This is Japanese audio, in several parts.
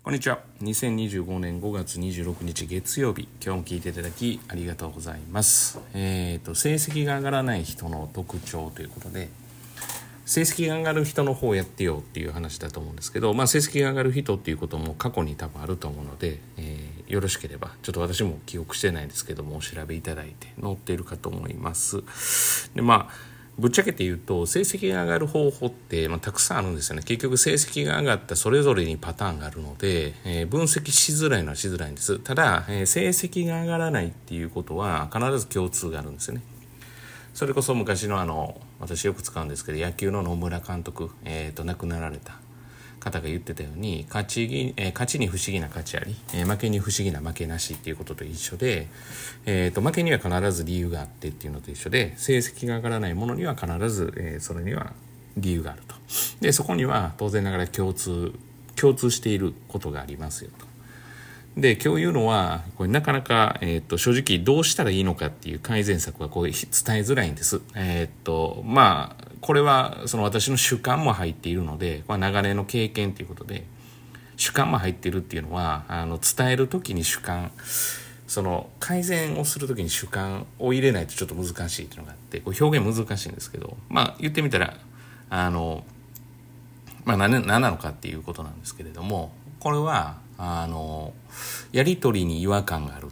こんにちは。2025年5月26日月曜日、今日も聞いていただきありがとうございます。成績が上がらない人の特徴ということで、成績が上がる人の方をやってよっていう話だと思うんですけど、成績が上がる人っていうことも過去に多分あると思うので、よろしければちょっと私も記憶してないですけども、お調べいただいて載っているかと思います。でぶっちゃけて言うと、成績が上がる方法って、たくさんあるんですよね。結局成績が上がったそれぞれにパターンがあるので、分析しづらいのはしづらいんです。ただ、成績が上がらないっていうことは必ず共通があるんですよね。それこそ昔の私よく使うんですけど、野球の野村監督、亡くなられた方が言ってたように、勝ちに不思議な勝ちあり、負けに不思議な負けなしっていうことと一緒で、負けには必ず理由があってっていうのと一緒で、成績が上がらないものには必ず、それには理由があると。でそこには当然ながら共通していることがありますよと。で今日言うのはこれなかなか、正直どうしたらいいのかっていう改善策はこう伝えづらいんです。これはその私の主観も入っているので、これは長年の経験ということで主観も入っているっていうのは、伝える時に主観、その改善をする時に主観を入れないとちょっと難しいっていうのがあって、これ表現難しいんですけど、言ってみたら何なのかっていうことなんですけれども、これはやり取りに違和感がある、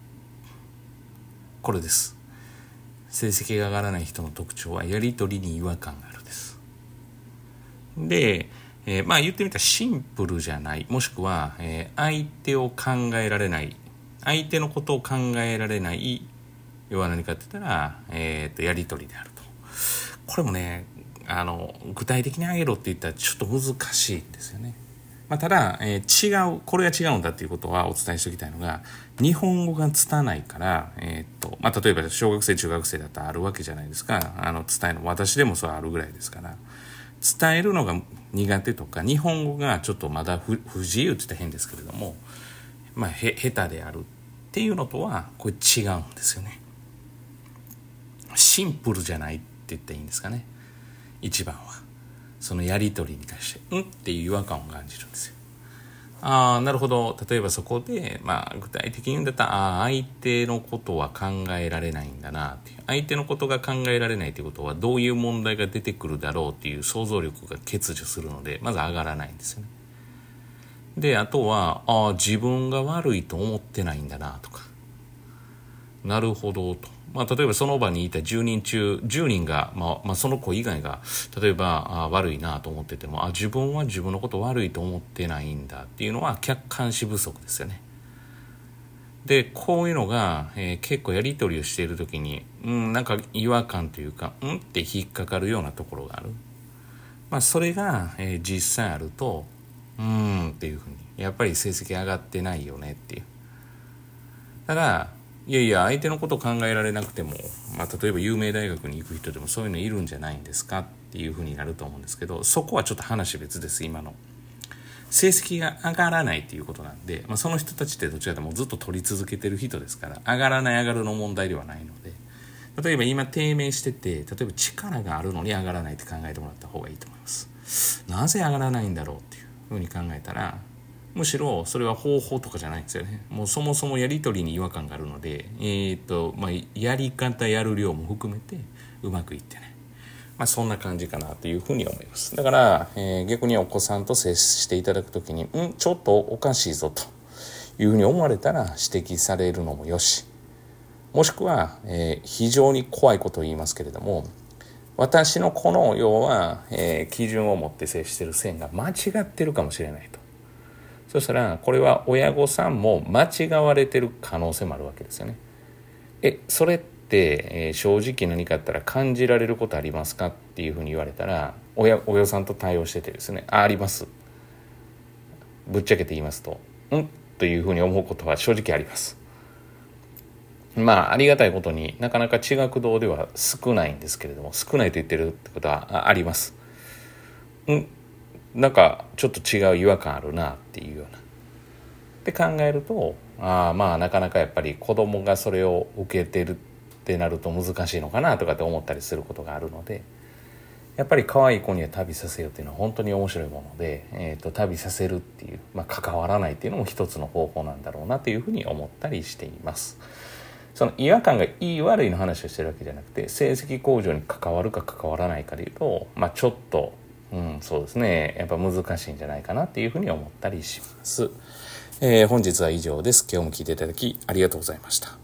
これです。成績が上がらない人の特徴はやり取りに違和感があるです。で、言ってみたらシンプルじゃない、もしくは、相手を考えられない、相手のことを考えられない、要は何かって言ったら、やり取りであると。これもね、具体的に挙げろって言ったらちょっと難しいんですよね。ただ、これが違うんだっていうことはお伝えしておきたいのが、日本語が拙いから、例えば小学生中学生だったらあるわけじゃないですか。伝えるの、私でもそうあるぐらいですから、伝えるのが苦手とか、日本語がちょっとまだ不自由って言ったら変ですけれども、下手であるっていうのとはこれ違うんですよね。シンプルじゃないって言っていいんですかね。一番はそのやり取りに対してっていう違和感を感じるんですよ。なるほど。例えばそこで、具体的に言うんだったら、相手のことは考えられないんだなっていう。相手のことが考えられないということは、どういう問題が出てくるだろうっていう想像力が欠如するので、まず上がらないんですよね。で、あとは、自分が悪いと思ってないんだなとか。なるほどと。例えばその場にいた10人中10人が、その子以外が例えば悪いなと思ってても、自分は自分のこと悪いと思ってないんだっていうのは客観視不足ですよね。でこういうのが、結構やり取りをしている時になんか違和感というかって引っかかるようなところがある。それが、実際あるとっていうふうにやっぱり成績上がってないよねっていう。ただいやいや、相手のことを考えられなくても、例えば有名大学に行く人でもそういうのいるんじゃないんですかっていうふうになると思うんですけど、そこはちょっと話別です。今の成績が上がらないっていうことなんで、その人たちってどちらでもずっと取り続けてる人ですから、上がらない上がるの問題ではないので、例えば今低迷してて、例えば力があるのに上がらないって考えてもらった方がいいと思います。なぜ上がらないんだろうっていうふうに考えたら、むしろそれは方法とかじゃないんですよね。もうそもそもやり取りに違和感があるので、やり方やる量も含めてうまくいってない。そんな感じかなというふうに思います。だから、逆にお子さんと接していただくときにちょっとおかしいぞというふうに思われたら指摘されるのもよし、もしくは、非常に怖いことを言いますけれども、私のこの要は、基準を持って接している線が間違ってるかもしれないと。そしたらこれは親御さんも間違われてる可能性もあるわけですよね。それって、正直何かあったら感じられることありますかっていうふうに言われたら、親御さんと対応しててですね、あります、ぶっちゃけて言いますとというふうに思うことは正直あります。ありがたいことになかなか地学堂では少ないんですけれども、少ないと言ってるってことはあります。なんかちょっと違う違和感あるなっていうようなって考えると、なかなかやっぱり子供がそれを受けてるってなると難しいのかなとかって思ったりすることがあるので、 やっぱり可愛い子には旅させようっていうのは本当に面白いもので、旅させるっていう、関わらないっていうのも一つの方法なんだろうなというふうに思ったりしています。その違和感がいい悪いの話をしてるわけじゃなくて、成績向上に関わるか関わらないかでいうと、ちょっと、そうですね、やっぱ難しいんじゃないかなっていうふうに思ったりします。本日は以上です。今日も聞いていただきありがとうございました。